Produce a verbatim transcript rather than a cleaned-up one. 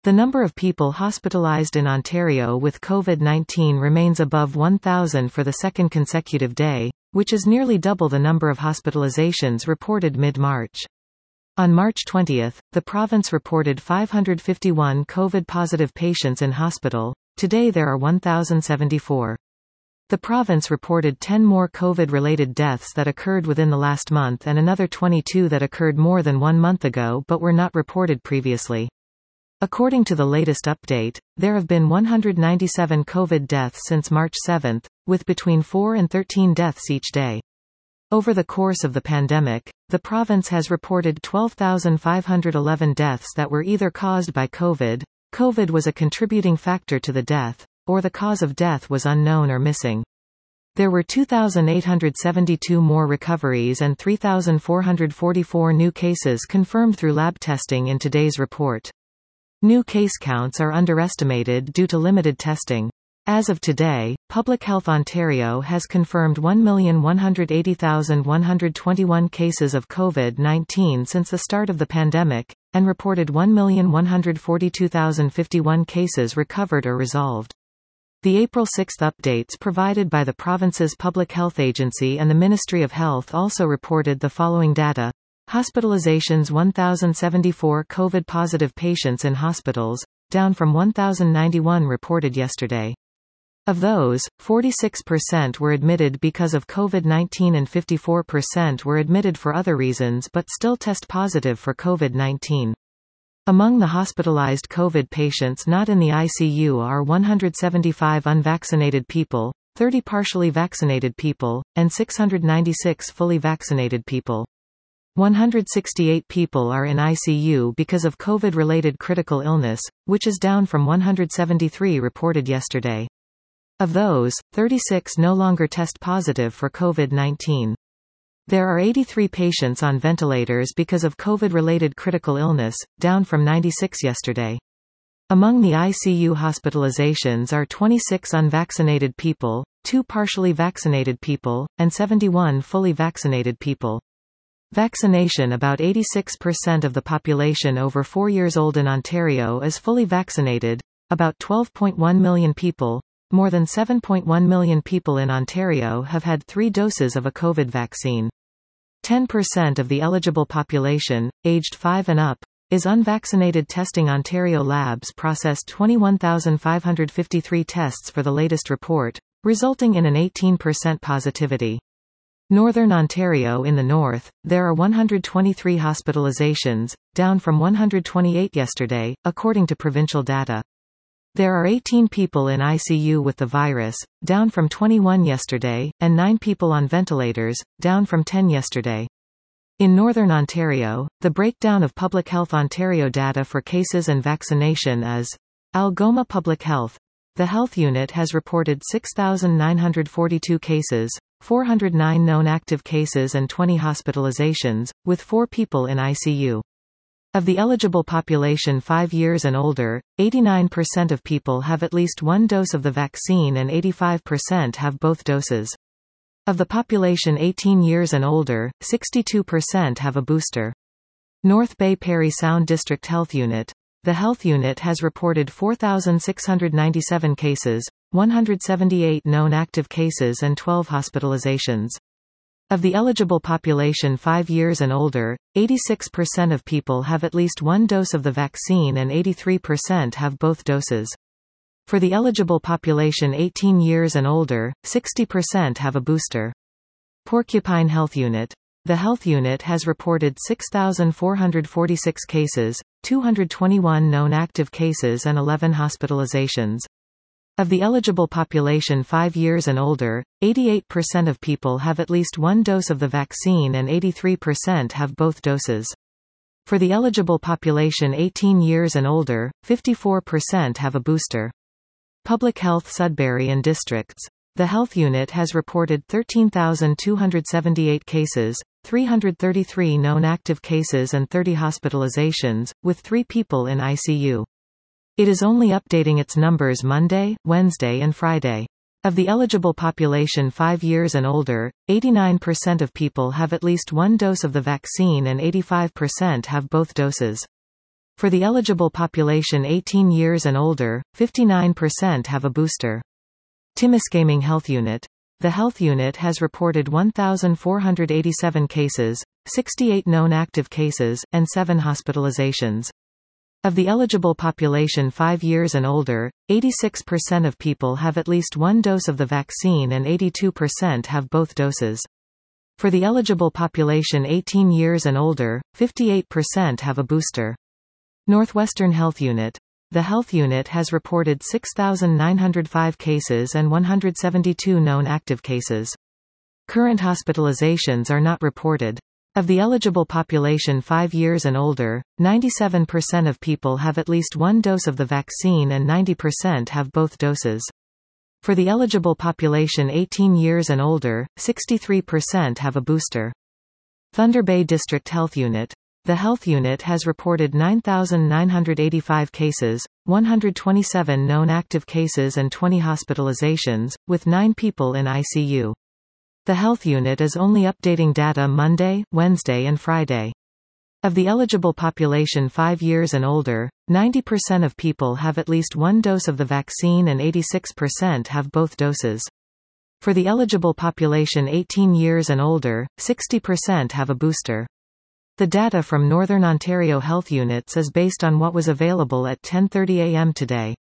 The number of people hospitalized in Ontario with COVID nineteen remains above one thousand for the second consecutive day, which is nearly double the number of hospitalizations reported mid-March. On March twentieth, the province reported five hundred fifty-one COVID-positive patients in hospital. Today there are one thousand seventy-four. The province reported ten more COVID-related deaths that occurred within the last month and another twenty-two that occurred more than one month ago but were not reported previously. According to the latest update, there have been one hundred ninety-seven COVID deaths since March seventh, with between four and thirteen deaths each day. Over the course of the pandemic, the province has reported twelve thousand five hundred eleven deaths that were either caused by COVID, COVID was a contributing factor to the death, or the cause of death was unknown or missing. There were two thousand eight hundred seventy-two more recoveries and three thousand four hundred forty-four new cases confirmed through lab testing in today's report. New case counts are underestimated due to limited testing. As of today, Public Health Ontario has confirmed one million one hundred eighty thousand one hundred twenty-one cases of COVID nineteen since the start of the pandemic, and reported one million one hundred forty-two thousand fifty-one cases recovered or resolved. The April sixth updates provided by the province's Public Health Agency and the Ministry of Health also reported the following data. Hospitalizations: one thousand seventy-four COVID-positive patients in hospitals, down from one thousand ninety-one reported yesterday. Of those, forty-six percent were admitted because of COVID nineteen and fifty-four percent were admitted for other reasons but still test positive for COVID nineteen. Among the hospitalized COVID patients not in the I C U are one hundred seventy-five unvaccinated people, thirty partially vaccinated people, and six hundred ninety-six fully vaccinated people. one hundred sixty-eight people are in I C U because of COVID-related critical illness, which is down from one hundred seventy-three reported yesterday. Of those, thirty-six no longer test positive for COVID nineteen. There are eighty-three patients on ventilators because of COVID-related critical illness, down from ninety-six yesterday. Among the I C U hospitalizations are twenty-six unvaccinated people, two partially vaccinated people, and seventy-one fully vaccinated people. Vaccination: about eighty-six percent of the population over four years old in Ontario is fully vaccinated, about twelve point one million people. More than seven point one million people in Ontario have had three doses of a COVID vaccine. ten percent of the eligible population, aged five and up, is unvaccinated. Testing: Ontario labs processed twenty-one thousand five hundred fifty-three tests for the latest report, resulting in an eighteen percent positivity. Northern Ontario: in the north, there are one hundred twenty-three hospitalizations, down from one hundred twenty-eight yesterday, according to provincial data. There are eighteen people in I C U with the virus, down from twenty-one yesterday, and nine people on ventilators, down from ten yesterday. In Northern Ontario, the breakdown of Public Health Ontario data for cases and vaccination is: Algoma Public Health. The health unit has reported six thousand nine hundred forty-two cases, four hundred nine known active cases and twenty hospitalizations, with four people in I C U. Of the eligible population five years and older, eighty-nine percent of people have at least one dose of the vaccine and eighty-five percent have both doses. Of the population eighteen years and older, sixty-two percent have a booster. North Bay Parry Sound District Health Unit. The health unit has reported four thousand six hundred ninety-seven cases, one hundred seventy-eight known active cases and twelve hospitalizations. Of the eligible population five years and older, eighty-six percent of people have at least one dose of the vaccine and eighty-three percent have both doses. For the eligible population eighteen years and older, sixty percent have a booster. Porcupine Health Unit. The health unit has reported six thousand four hundred forty-six cases, two hundred twenty-one known active cases and eleven hospitalizations. Of the eligible population five years and older, eighty-eight percent of people have at least one dose of the vaccine and eighty-three percent have both doses. For the eligible population eighteen years and older, fifty-four percent have a booster. Public Health Sudbury and Districts. The health unit has reported thirteen thousand two hundred seventy-eight cases, three hundred thirty-three known active cases and thirty hospitalizations, with three people in I C U. It is only updating its numbers Monday, Wednesday and Friday. Of the eligible population five years and older, eighty-nine percent of people have at least one dose of the vaccine and eighty-five percent have both doses. For the eligible population eighteen years and older, fifty-nine percent have a booster. Timiskaming Health Unit. The Health Unit has reported one thousand four hundred eighty-seven cases, sixty-eight known active cases, and seven hospitalizations. Of the eligible population five years and older, eighty-six percent of people have at least one dose of the vaccine and eighty-two percent have both doses. For the eligible population eighteen years and older, fifty-eight percent have a booster. Northwestern Health Unit. The Health Unit has reported six thousand nine hundred five cases and one hundred seventy-two known active cases. Current hospitalizations are not reported. Of the eligible population five years and older, ninety-seven percent of people have at least one dose of the vaccine and ninety percent have both doses. For the eligible population eighteen years and older, sixty-three percent have a booster. Thunder Bay District Health Unit. The Health Unit has reported nine thousand nine hundred eighty-five cases, one hundred twenty-seven known active cases and twenty hospitalizations, with nine people in I C U. The Health Unit is only updating data Monday, Wednesday and Friday. Of the eligible population five years and older, ninety percent of people have at least one dose of the vaccine and eighty-six percent have both doses. For the eligible population eighteen years and older, sixty percent have a booster. The data from Northern Ontario Health Units is based on what was available at ten thirty a m today.